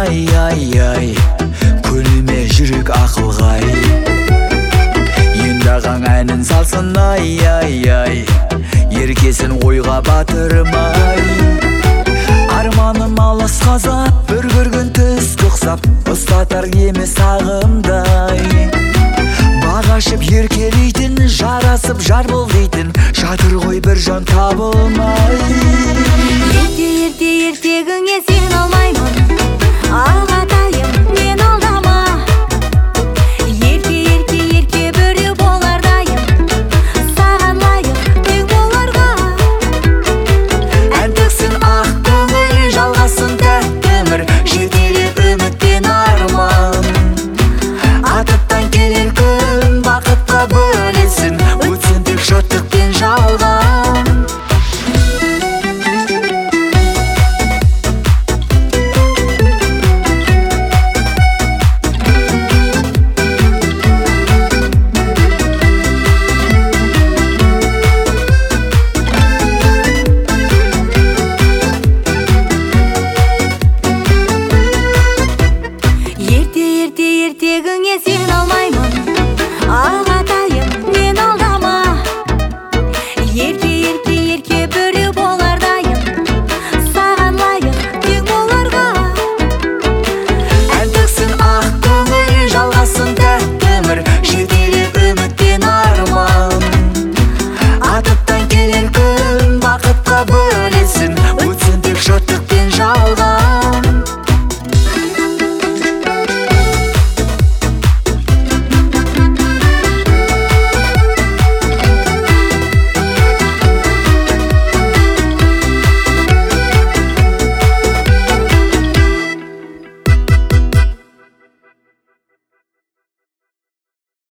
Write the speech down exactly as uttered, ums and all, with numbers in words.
ай ай ай күлме жүрек ақылғай ендаған әнін салсын ай ай ай еркесін ойға батырмай арманым алыс қазап бір көрген түске ұқсап ұстатар емес сағымдай бағашып еркелейтін жарасып жар бол дейтін жатыр ғой бір жан табылмай ерте ерте ертегіңе